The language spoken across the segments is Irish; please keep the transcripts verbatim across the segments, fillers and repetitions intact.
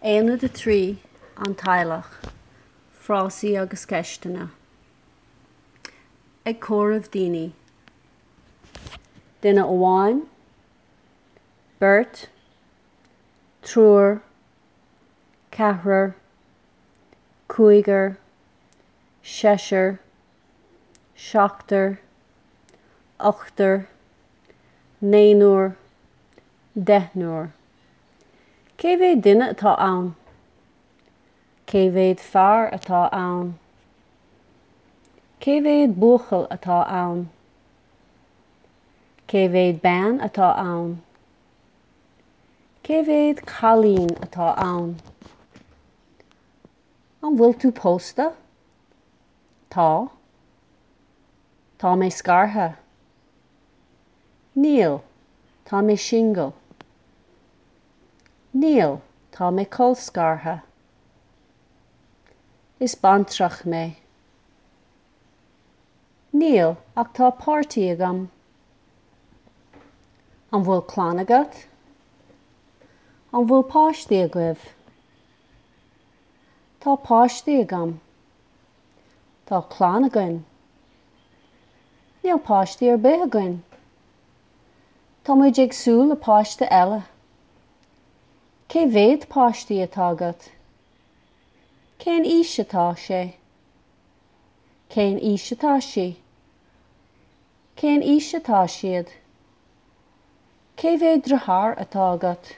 Éanad a trí an tailech, frásaí agus ceistena. Ag córamh daoine. Duine amháin, beirt, triúr, ceathrar, cúigear, seisir, seachtar, ochtar, naonúir, deithnúir. Cé bhéad duine atá ann? Cé bhéad fear atá ann? Cé bhéad buachal atá ann? Cé bhéad bean atá ann? Cé bhéad chalín atá ann? An bhfuil tú pósta? Tá. Tá mé scartha? Níl, tá mé single. Níl, tá mé colscartha. Is bantrach mé. Níl, ach tá pártaí agam. An bhfuil clán agat? An bhfuil páistí agaibh? Tá páistí agam. Tá clán againn. Níl páistí ar bith againn. Tá muid ag súil le páiste eile. Cé bhéad páistí atá agat? Cén ís atá sé? Cén ís atá sí? Cén ís atá siad? Cé bhéad de thar atá agat?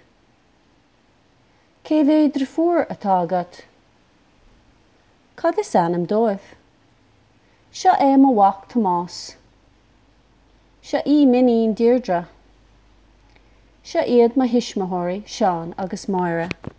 Cé bhéad de fuair atá agat? Cad is anam dóibh? Seo é mo bhac Tomás. Seo í miniín Deirdre. Seo iad mo hisismithirí Seán agus Máire.